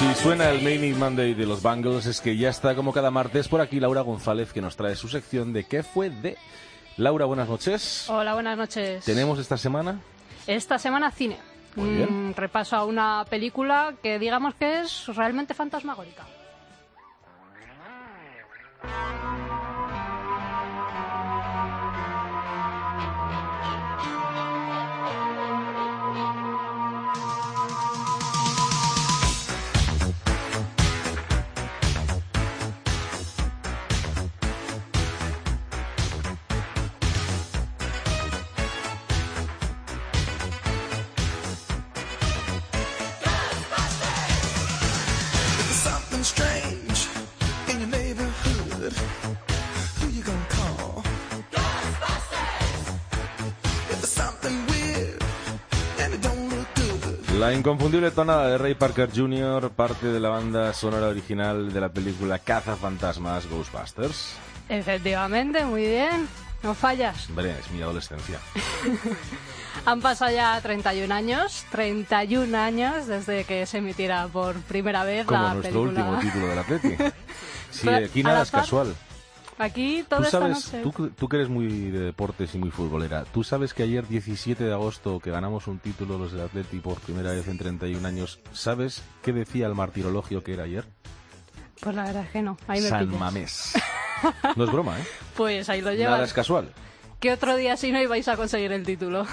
Si suena el Manic Monday de los Bangles, es que ya está como cada martes por aquí Laura González, que nos trae su sección de ¿Qué fue de? Laura, buenas noches. Hola, buenas noches. ¿Tenemos esta semana? Esta semana cine. Muy bien. Repaso a una película que digamos que es realmente fantasmagórica. La inconfundible tonada de Ray Parker Jr., parte de la banda sonora original de la película Cazafantasmas Ghostbusters. Efectivamente, muy bien. No fallas. Hombre, es mi adolescencia. Han pasado ya 31 años desde que se emitiera por primera vez como la nuestro película. último título del Atleti. Sí, aquí nada es casual. Aquí todo ¿Tú está, sabes, no sé. tú que eres muy de deportes y muy futbolera, ¿tú sabes que ayer 17 de agosto que ganamos un título los del Atleti por primera vez en 31 años, ¿sabes qué decía el martirologio que era ayer? Pues la verdad es que no. Ahí me San pillas. Mamés. No es broma, ¿eh? Pues ahí lo llevas. Nada es casual. ¿Qué otro día si no ibais a conseguir el título?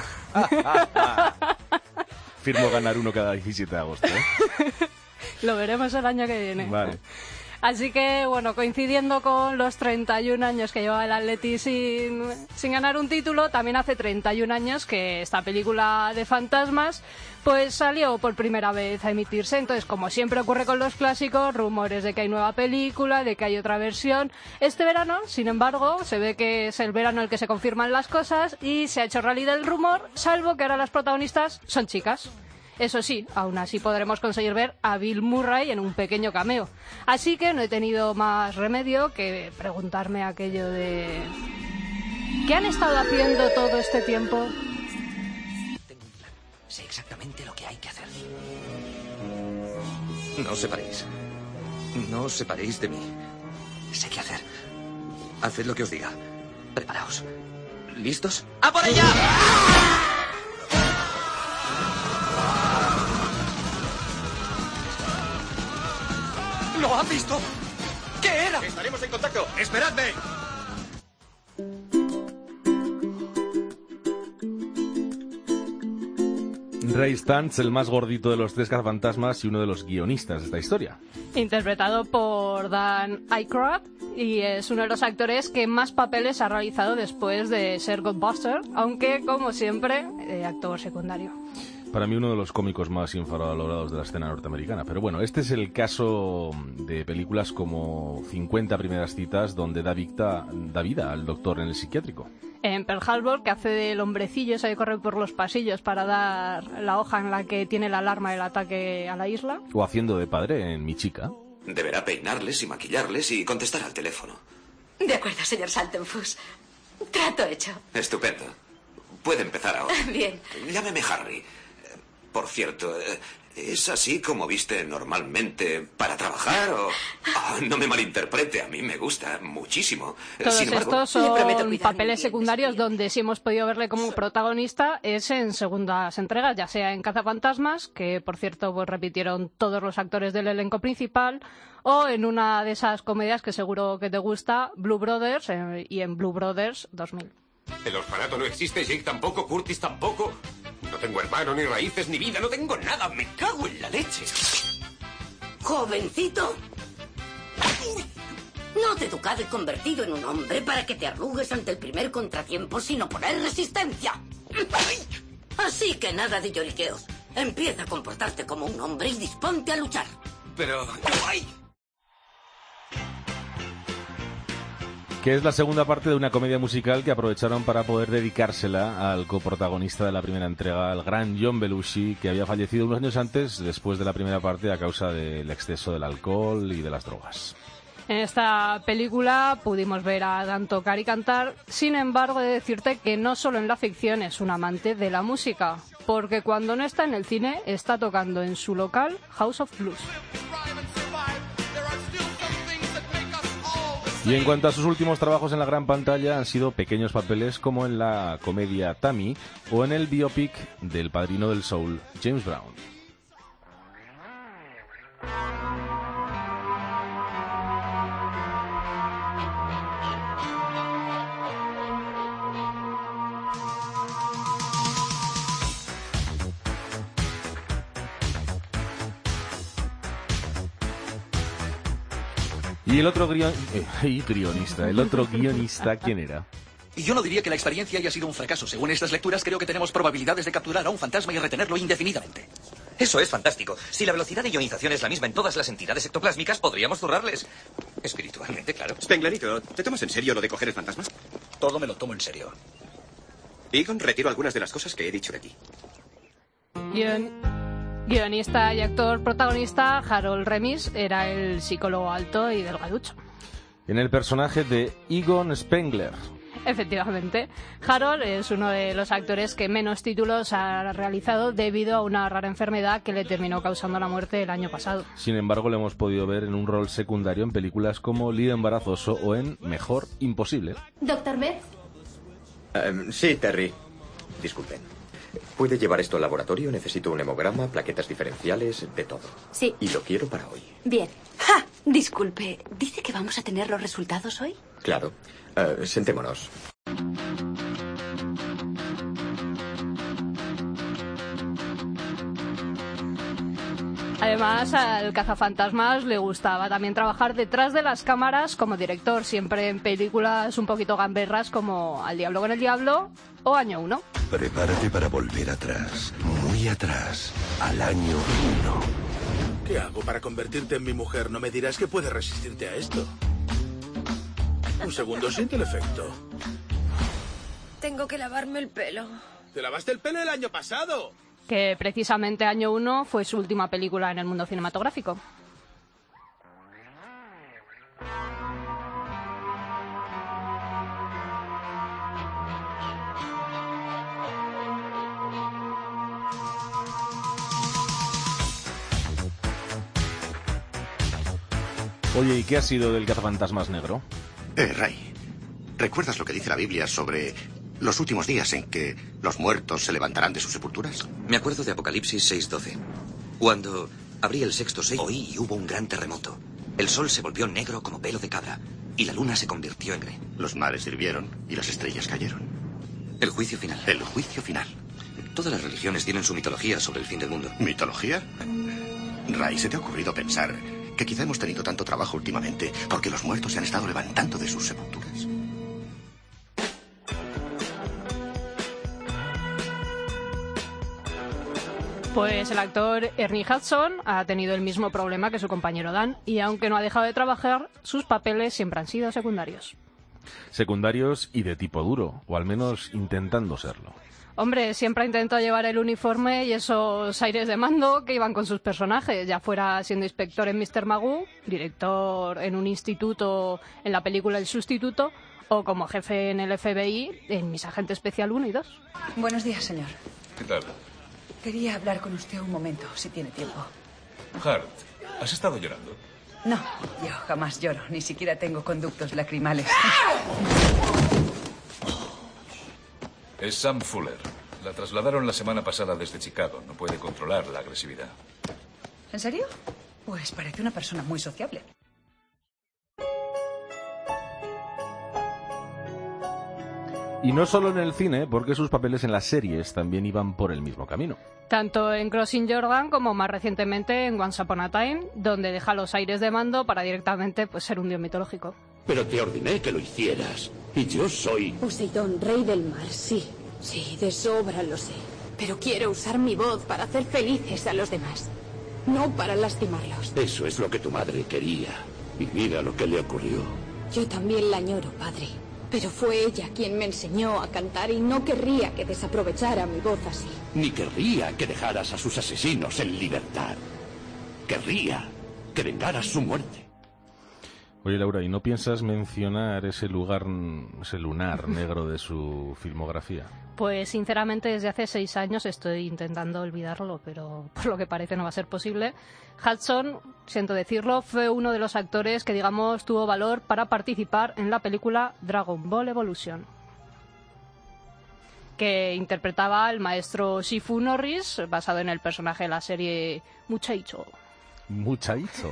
Firmo ganar uno cada 17 de agosto, ¿eh? Lo veremos el año que viene. Vale. Así que, bueno, coincidiendo con los 31 años que lleva el Atleti sin ganar un título, también hace 31 años que esta película de fantasmas pues salió por primera vez a emitirse. Entonces, como siempre ocurre con los clásicos, rumores de que hay nueva película, de que hay otra versión. Este verano, sin embargo, se ve que es el verano en el que se confirman las cosas y se ha hecho realidad el rumor, salvo que ahora las protagonistas son chicas. Eso sí, aún así podremos conseguir ver a Bill Murray en un pequeño cameo. Así que no he tenido más remedio que preguntarme aquello de... ¿qué han estado haciendo todo este tiempo? Tengo un plan. Sé exactamente lo que hay que hacer. No os separéis. No os separéis de mí. Sé qué hacer. Haced lo que os diga. Preparaos. ¿Listos? ¡A por ella! ¿Lo han visto? ¿Qué era? Estaremos en contacto. ¡Esperadme! Ray Stantz, el más gordito de los tres cazafantasmas y uno de los guionistas de esta historia. Interpretado por Dan Aykroyd y es uno de los actores que más papeles ha realizado después de ser Ghostbuster, aunque, como siempre, actor secundario. Para mí uno de los cómicos más infravalorados de la escena norteamericana. Pero bueno, este es el caso de películas como 50 primeras citas donde da vida al doctor en el psiquiátrico. En Pearl Harbor, que hace del hombrecillo, se corre por los pasillos para dar la hoja en la que tiene la alarma del ataque a la isla. O haciendo de padre en Mi Chica. Deberá peinarles y maquillarles y contestar al teléfono. De acuerdo, señor Saltenfuss. Trato hecho. Estupendo. Puede empezar ahora. Bien. Llámeme Harry. Por cierto, ¿es así como viste normalmente para trabajar o...? Oh, no me malinterprete, a mí me gusta muchísimo. Todos Sin embargo, estos le prometo son cuidarme papeles bien, secundarios está bien. donde sí hemos podido verle como protagonista es en segundas entregas, ya sea en Cazafantasmas, que por cierto pues repitieron todos los actores del elenco principal, o en una de esas comedias que seguro que te gusta, Blue Brothers, y en Blue Brothers 2000. El orfanato no existe, Jake tampoco, Curtis tampoco. No tengo hermano, ni raíces, ni vida, no tengo nada. Me cago en la leche. Jovencito. No te educado y convertido en un hombre para que te arrugues ante el primer contratiempo sin oponer resistencia. Así que nada de lloriqueos. Empieza a comportarte como un hombre y disponte a luchar. Pero... ¡Ay! Que es la segunda parte de una comedia musical que aprovecharon para poder dedicársela al coprotagonista de la primera entrega, al gran John Belushi, que había fallecido unos años antes, después de la primera parte, a causa del exceso del alcohol y de las drogas. En esta película pudimos ver a Dan tocar y cantar, sin embargo, he de decirte que no solo en la ficción es un amante de la música, porque cuando no está en el cine, está tocando en su local House of Blues. Y en cuanto a sus últimos trabajos en la gran pantalla, han sido pequeños papeles como en la comedia Tammy o en el biopic del padrino del soul, James Brown. Y el otro guionista, ¿quién era? Y yo no diría que la experiencia haya sido un fracaso. Según estas lecturas, creo que tenemos probabilidades de capturar a un fantasma y retenerlo indefinidamente. Eso es fantástico. Si la velocidad de ionización es la misma en todas las entidades ectoplásmicas, podríamos zurrarles. Espiritualmente, claro. Spenglerito, ¿te tomas en serio lo de coger el fantasma? Todo me lo tomo en serio. Egon, retiro algunas de las cosas que he dicho de ti. Guionista y actor protagonista, Harold Ramis era el psicólogo alto y delgaducho. En el personaje de Egon Spengler. Efectivamente, Harold es uno de los actores que menos títulos ha realizado debido a una rara enfermedad que le terminó causando la muerte el año pasado. Sin embargo, le hemos podido ver en un rol secundario en películas como Lío embarazoso o en Mejor Imposible. ¿Doctor Beth? Sí, Terry. Disculpen. ¿Puede llevar esto al laboratorio? Necesito un hemograma, plaquetas diferenciales, de todo. Sí. Y lo quiero para hoy. Bien. ¡Ja! Disculpe, ¿dice que vamos a tener los resultados hoy? Claro. Sentémonos. Además, al cazafantasmas le gustaba también trabajar detrás de las cámaras como director, siempre en películas un poquito gamberras como Al diablo con el diablo o Año 1. Prepárate para volver atrás, muy atrás, al año 1. ¿Qué hago para convertirte en mi mujer? No me dirás que puedes resistirte a esto. Un segundo, siente el efecto. Tengo que lavarme el pelo. ¡Te lavaste el pelo el año pasado! Que precisamente Año 1 fue su última película en el mundo cinematográfico. Oye, ¿y qué ha sido del cazafantasmas negro? Ray, ¿recuerdas lo que dice la Biblia sobre los últimos días en que los muertos se levantarán de sus sepulturas? Me acuerdo de Apocalipsis 6:12. Cuando abrí el sexto sello, oí y hubo un gran terremoto. El sol se volvió negro como pelo de cabra y la luna se convirtió en gre. Los mares hirvieron y las estrellas cayeron. El juicio final. El juicio final. Todas las religiones tienen su mitología sobre el fin del mundo. ¿Mitología? Ray, ¿se te ha ocurrido pensar que quizá hemos tenido tanto trabajo últimamente porque los muertos se han estado levantando de sus sepulturas? Pues el actor Ernie Hudson ha tenido el mismo problema que su compañero Dan, y aunque no ha dejado de trabajar, sus papeles siempre han sido secundarios. Secundarios y de tipo duro, o al menos intentando serlo. Hombre, siempre ha intentado llevar el uniforme y esos aires de mando que iban con sus personajes, ya fuera siendo inspector en Mr. Magoo, director en un instituto en la película El Sustituto, o como jefe en el FBI en Mis Agente Especial 1 y 2. Buenos días, señor. ¿Qué tal? Quería hablar con usted un momento, si tiene tiempo. Hart, ¿has estado llorando? No, yo jamás lloro, ni siquiera tengo conductos lacrimales. Es Sam Fuller. La trasladaron la semana pasada desde Chicago. No puede controlar la agresividad. ¿En serio? Pues parece una persona muy sociable. Y no solo en el cine, porque sus papeles en las series también iban por el mismo camino. Tanto en Crossing Jordan como más recientemente en Once Upon a Time, donde deja los aires de mando para directamente ser un dios mitológico. Pero te ordené que lo hicieras. Y yo soy... Poseidón, rey del mar, sí. Sí, de sobra lo sé. Pero quiero usar mi voz para hacer felices a los demás. No para lastimarlos. Eso es lo que tu madre quería. Y mira lo que le ocurrió. Yo también la añoro, padre. Pero fue ella quien me enseñó a cantar y no querría que desaprovechara mi voz así. Ni querría que dejaras a sus asesinos en libertad. Querría que vengaras su muerte. Oye, Laura, ¿y no piensas mencionar ese lunar negro de su filmografía? Pues sinceramente desde hace 6 años estoy intentando olvidarlo, pero por lo que parece no va a ser posible. Hudson, siento decirlo, fue uno de los actores que, digamos, tuvo valor para participar en la película Dragon Ball Evolution, que interpretaba al maestro Shifu Norris, basado en el personaje de la serie Muchaicho. Muchaicho.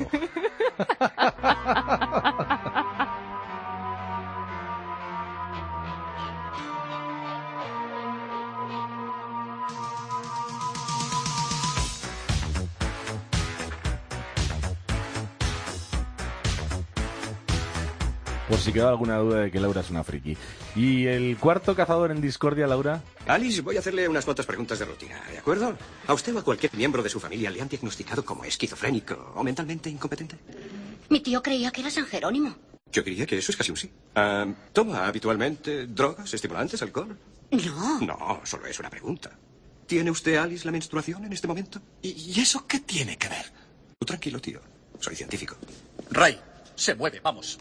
Por si queda alguna duda de que Laura es una friki. ¿Y el cuarto cazador en discordia, Laura? Alice, voy a hacerle unas cuantas preguntas de rutina, ¿de acuerdo? ¿A usted o a cualquier miembro de su familia le han diagnosticado como esquizofrénico o mentalmente incompetente? Mi tío creía que era San Jerónimo. Yo diría que eso es casi un sí. ¿Toma habitualmente drogas, estimulantes, alcohol? No. No, solo es una pregunta. ¿Tiene usted, Alice, la menstruación en este momento? ¿Y eso qué tiene que ver? Tú tranquilo, tío. Soy científico. Ray, se mueve, vamos.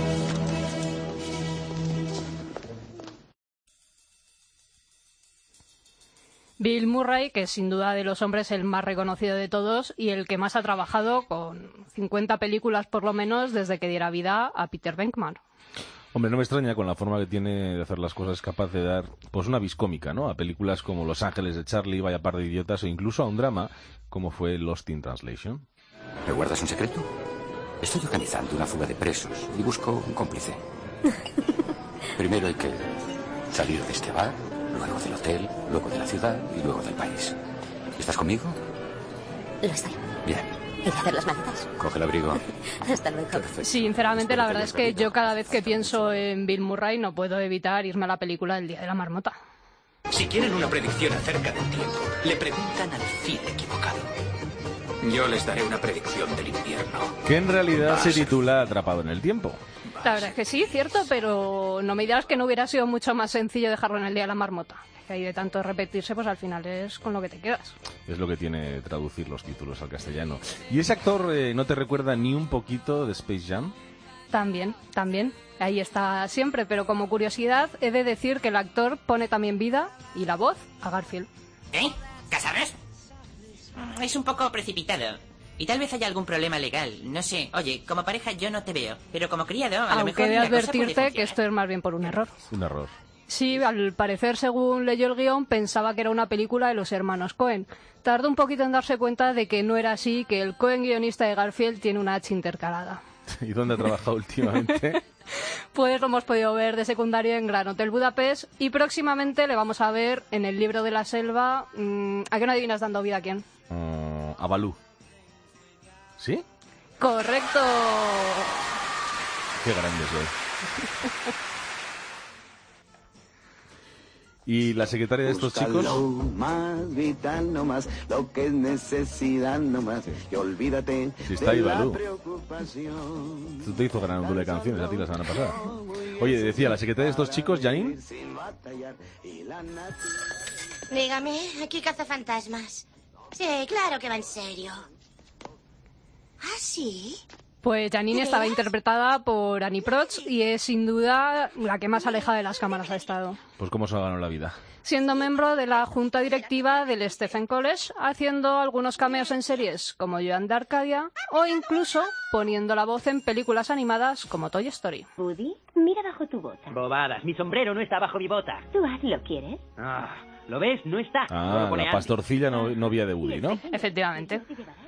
Bill Murray, que es sin duda de los hombres el más reconocido de todos y el que más ha trabajado, con 50 películas por lo menos, desde que diera vida a Peter Venkman. Hombre, no me extraña con la forma que tiene de hacer las cosas, es capaz de dar pues una vis cómica, ¿no? A películas como Los Ángeles de Charlie, Vaya par de idiotas, o incluso a un drama como fue Lost in Translation. ¿Me guardas un secreto? Estoy organizando una fuga de presos y busco un cómplice. Primero hay que salir de este bar, luego del hotel, luego de la ciudad y luego del país. ¿Estás conmigo? Lo estoy. Bien. ¿Hay que hacer las maletas? Coge el abrigo. Hasta luego. Sinceramente, la verdad es que yo cada vez que pienso en Bill Murray no puedo evitar irme a la película El Día de la Marmota. Si quieren una predicción acerca del tiempo, le preguntan al fin equivocado. Yo les daré una predicción del invierno. Que en realidad se titula Atrapado en el tiempo. La verdad es que sí, cierto, pero no me dirás que no hubiera sido mucho más sencillo dejarlo en El Día de la Marmota. Que ahí de tanto repetirse, pues al final es con lo que te quedas. Es lo que tiene traducir los títulos al castellano. ¿Y ese actor no te recuerda ni un poquito de Space Jam? También. Ahí está siempre, pero como curiosidad he de decir que el actor pone también vida y la voz a Garfield. ¿Eh? ¿Casarnos? Es un poco precipitado. Y tal vez haya algún problema legal. No sé. Oye, como pareja yo no te veo. Pero como criado, a lo mejor Aunque he de la cosa puede advertirte funcionar. que esto es más bien por un error. Un error. Sí, al parecer, según leyó el guión, pensaba que era una película de los hermanos Coen. Tardó un poquito en darse cuenta de que no era así, que el Coen guionista de Garfield tiene una H intercalada. ¿Y dónde ha trabajado últimamente? Pues lo hemos podido ver de secundario en Gran Hotel Budapest y próximamente le vamos a ver en El Libro de la Selva. ¿A qué no adivinas dando vida a quién? A Balú. ¿Sí? ¡Correcto! Qué grande soy. ¿Y la secretaria de estos chicos? Más vital nomás, lo que es necesidad nomás, y olvídate Sí, está ahí, de la Balú. preocupación. Tú te hizo Gran Hotel de canciones a ti la semana pasada. Oye, decía, la secretaria de estos chicos, Janine. Dígame, aquí cazafantasmas. Sí, claro que va en serio. ¿Ah, sí? Pues Janine estaba interpretada por Annie Proulx y es sin duda la que más alejada de las cámaras ha estado. Pues cómo se ganó la vida. Siendo miembro de la junta directiva del Stephen College, haciendo algunos cameos en series como Joan de Arcadia o incluso poniendo la voz en películas animadas como Toy Story. Woody, mira bajo tu bota. Bobadas, mi sombrero no está bajo mi bota. Tú hazlo, ¿quieres? Ah, ¿lo ves? No está. Ah, Lo pone la Andy. pastorcilla novia de Woody, ¿no? Efectivamente.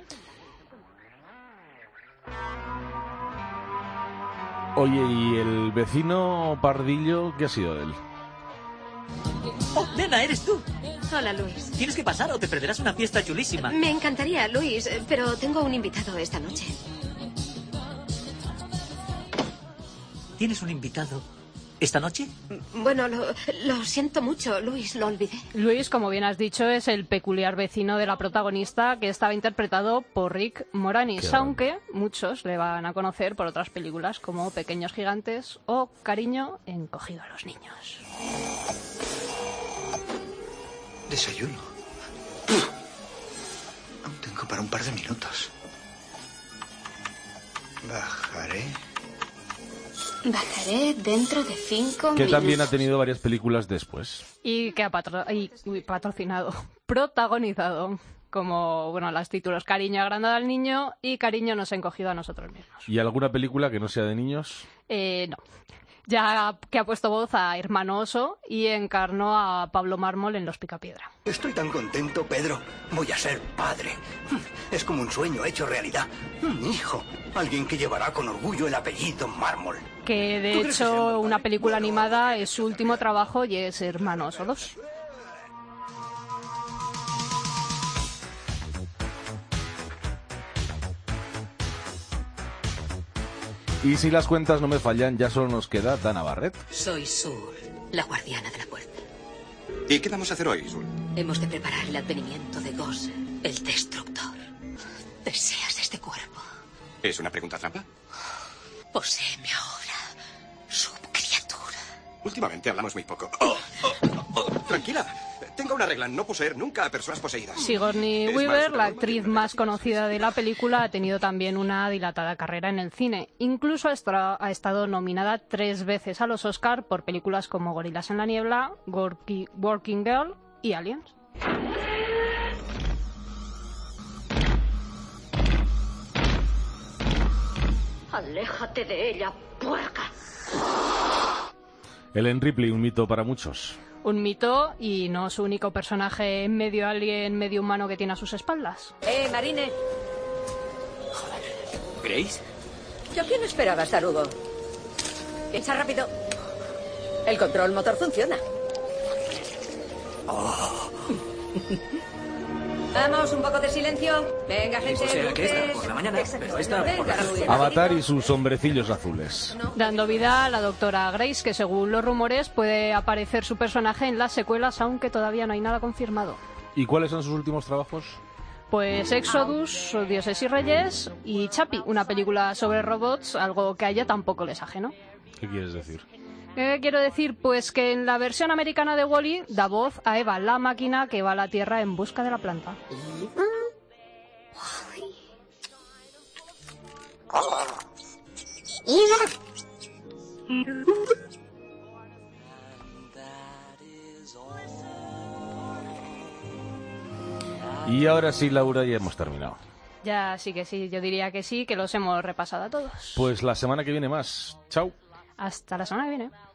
Oye, ¿y el vecino Pardillo qué ha sido de él? ¡Oh, nena, eres tú! Hola, Luis. Tienes que pasar o te perderás una fiesta chulísima. Me encantaría, Luis, pero tengo un invitado esta noche. ¿Tienes un invitado esta noche? Bueno, lo siento mucho, Luis, lo olvidé. Luis, como bien has dicho, es el peculiar vecino de la protagonista que estaba interpretado por Rick Moranis, Qué aunque muchos le van a conocer por otras películas como Pequeños Gigantes o Cariño encogido a los niños. Desayuno. Aún tengo para un par de minutos. Bajaré Bajaré dentro de 5 minutos. Que también ha tenido varias películas después. Y que ha patrocinado, protagonizado, como, bueno, los títulos Cariño agrandado al niño y Cariño nos ha encogido a nosotros mismos. ¿Y alguna película que no sea de niños? No. Ya que ha puesto voz a Hermano Oso y encarnó a Pablo Mármol en Los Picapiedra. Estoy tan contento, Pedro. Voy a ser padre. Es como un sueño hecho realidad. Un hijo. Alguien que llevará con orgullo el apellido Mármol. Que de hecho una película animada es su último trabajo y es Hermano Oso 2. Y si las cuentas no me fallan, ya solo nos queda Dana Barrett. Soy Sur, la guardiana de la puerta. ¿Y qué vamos a hacer hoy, Sul? Hemos de preparar el advenimiento de Gozer, el destructor. ¿Deseas este cuerpo? ¿Es una pregunta trampa? Poséeme ahora, subcriatura. Últimamente hablamos muy poco. Tranquila. Tengo una regla, no poseer nunca a personas poseídas. Sigourney Weaver, la actriz más conocida de la película, ha tenido también una dilatada carrera en el cine. Incluso ha estado nominada 3 veces a los Oscar por películas como Gorilas en la niebla, Working Girl y Aliens. Aléjate de ella, puerca. Ellen Ripley, un mito para muchos. Un mito y no su único personaje medio alien, medio humano que tiene a sus espaldas. Marine. ¿Grace? ¿Yo qué no esperabas, tarugo? Piensa rápido. El control motor funciona. Vamos, un poco de silencio. Venga, gente. Eso será que esta por la mañana, pero esta por la tarde. Avatar y sus hombrecillos azules. Dando vida a la doctora Grace, que según los rumores puede aparecer su personaje en las secuelas, aunque todavía no hay nada confirmado. ¿Y cuáles son sus últimos trabajos? Pues Exodus, Dioses y Reyes y Chappie, una película sobre robots, algo que a ella tampoco les ajeno. ¿Qué quieres decir? Quiero decir, pues que en la versión americana de Wall-E da voz a Eva, la máquina que va a la Tierra en busca de la planta. Y ahora sí, Laura, ya hemos terminado. Ya sí que sí, yo diría que sí, que los hemos repasado a todos. Pues la semana que viene más. Chao. Hasta la semana que viene.